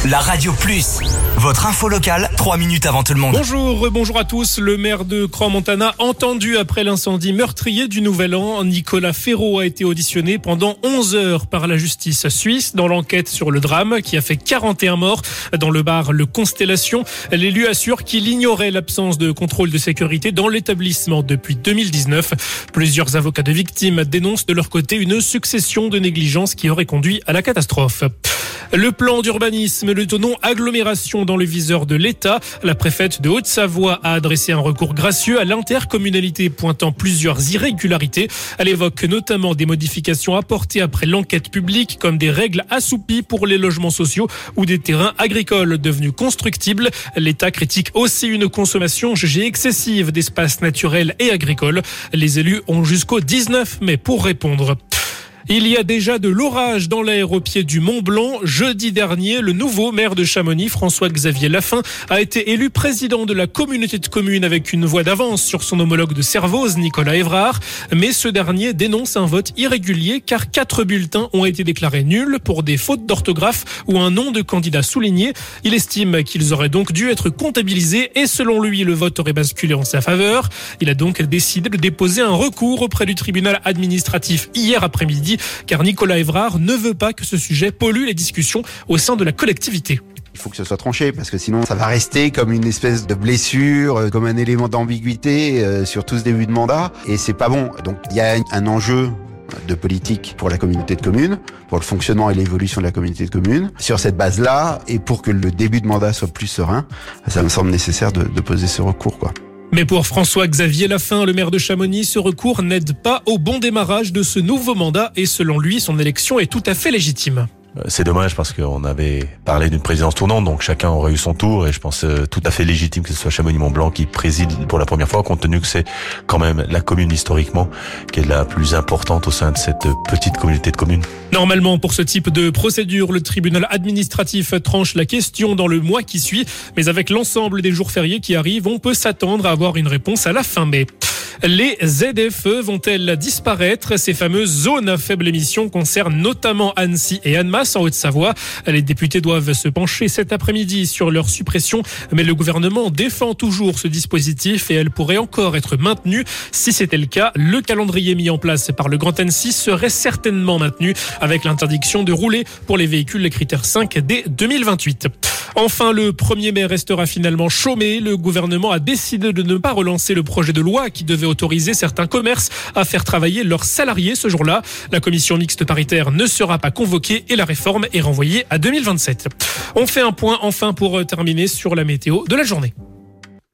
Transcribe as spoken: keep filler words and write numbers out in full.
La Radio Plus, votre info locale, trois minutes avant tout le monde. Bonjour, bonjour à tous. Le maire de Crans-Montana, entendu après l'incendie meurtrier du Nouvel An, Nicolas Ferraud a été auditionné pendant onze heures par la justice suisse dans l'enquête sur le drame qui a fait quarante et un morts dans le bar Le Constellation. L'élu assure qu'il ignorait l'absence de contrôle de sécurité dans l'établissement depuis deux mille dix-neuf. Plusieurs avocats de victimes dénoncent de leur côté une succession de négligences qui aurait conduit à la catastrophe. Le plan d'urbanisme, le non agglomération dans le viseur de l'État. La préfète de Haute-Savoie a adressé un recours gracieux à l'intercommunalité pointant plusieurs irrégularités. Elle évoque notamment des modifications apportées après l'enquête publique comme des règles assoupies pour les logements sociaux ou des terrains agricoles devenus constructibles. L'État critique aussi une consommation jugée excessive d'espaces naturels et agricoles. Les élus ont jusqu'au dix-neuf mai pour répondre. Il y a déjà de l'orage dans l'air au pied du Mont Blanc. Jeudi dernier, le nouveau maire de Chamonix, François-Xavier Lafin, a été élu président de la communauté de communes avec une voix d'avance sur son homologue de Servoz, Nicolas Évrard. Mais ce dernier dénonce un vote irrégulier car quatre bulletins ont été déclarés nuls pour des fautes d'orthographe ou un nom de candidat souligné. Il estime qu'ils auraient donc dû être comptabilisés et selon lui, le vote aurait basculé en sa faveur. Il a donc décidé de déposer un recours auprès du tribunal administratif hier après-midi car Nicolas Évrard ne veut pas que ce sujet pollue les discussions au sein de la collectivité. Il faut que ce soit tranché parce que sinon ça va rester comme une espèce de blessure, comme un élément d'ambiguïté euh, sur tout ce début de mandat et c'est pas bon. Donc il y a un enjeu de politique pour la communauté de communes, pour le fonctionnement et l'évolution de la communauté de communes. Sur cette base-là et pour que le début de mandat soit plus serein, ça me semble nécessaire de, de poser ce recours, quoi. Mais pour François-Xavier Lafin, le maire de Chamonix, ce recours n'aide pas au bon démarrage de ce nouveau mandat et selon lui, son élection est tout à fait légitime. C'est dommage parce qu'on avait parlé d'une présidence tournante, donc chacun aurait eu son tour et je pense tout à fait légitime que ce soit Chamonix-Mont-Blanc qui préside pour la première fois, compte tenu que c'est quand même la commune historiquement qui est la plus importante au sein de cette petite communauté de communes. Normalement, pour ce type de procédure, le tribunal administratif tranche la question dans le mois qui suit, mais avec l'ensemble des jours fériés qui arrivent, on peut s'attendre à avoir une réponse à la fin mai. Les Z F E vont-elles disparaître ? Ces fameuses zones à faible émission concernent notamment Annecy et Annemasse en Haute-Savoie. Les députés doivent se pencher cet après-midi sur leur suppression, mais le gouvernement défend toujours ce dispositif et elle pourrait encore être maintenue. Si c'était le cas, le calendrier mis en place par le Grand Annecy serait certainement maintenu avec l'interdiction de rouler pour les véhicules les critères cinq dès deux mille vingt-huit. Enfin, le premier mai restera finalement chômé. Le gouvernement a décidé de ne pas relancer le projet de loi qui devait autoriser certains commerces à faire travailler leurs salariés ce jour-là. La commission mixte paritaire ne sera pas convoquée et la réforme est renvoyée à deux mille vingt-sept. On fait un point enfin pour terminer sur la météo de la journée.